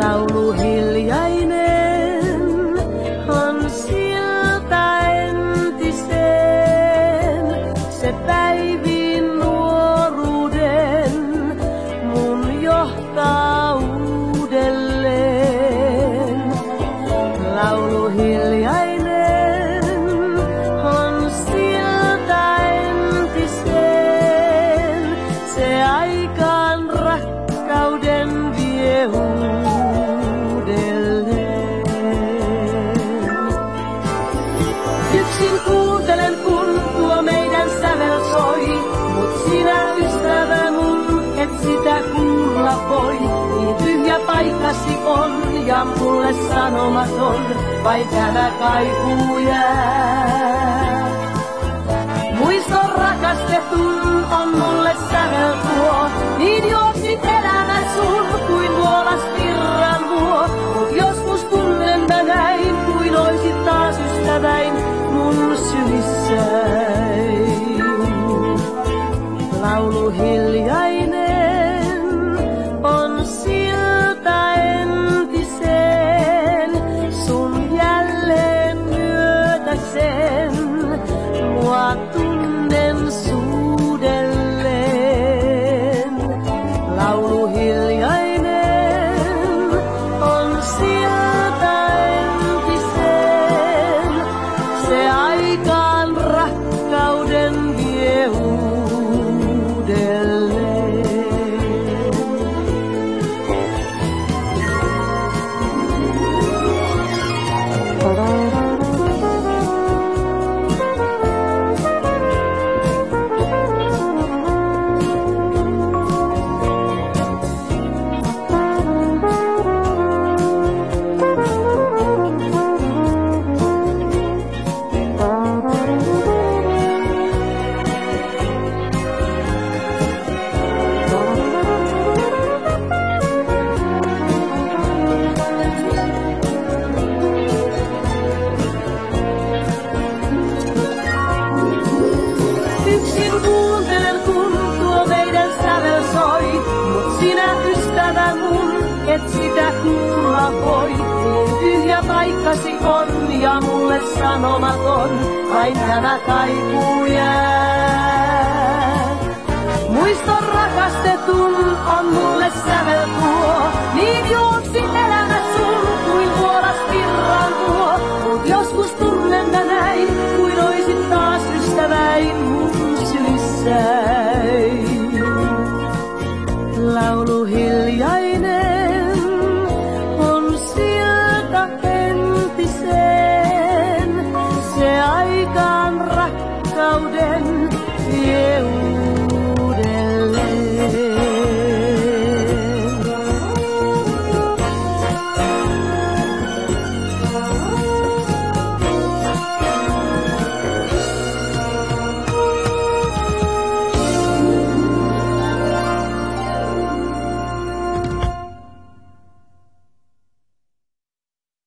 Laulu hiljainen on silta entiseen, se päivin nuoruuden mun johtaa uudelleen. Laulu hiljainen on silta entiseen, se aikaan rakkauden vie uudelleen. Yksin kuuntelen, kun tuo meidän sävel soi, mut sinä ystävä mun et sitä kuulla voi. Niin tyhjä paikkasi on ja mulle sanomaton, vain tämä kaikuu jää. Muiston rakastetun on mulle sävel tuo, niin juoksit elämä sun kuin luolas virran luo. Mut joskus tunnen mä näin, kuin oisit taas ystäväin mun sylissäin. Laulu hiljainen on silta entiseen, sun jälleen myötäsen mua tunnen suudelleen. Laulu hiljainen on silta entiseen, se aikaan rakkauden vie uudelleen. Yksin kuuntelen, kun tuo meidän sävel soi, mut sinä ystävä mun et sitä kuulla voi. Niin tyhjä paikkasi on ja mulle sanomaton, vain tämä kaikuu jää. Muiston rakastetun on mulle sävel tuo,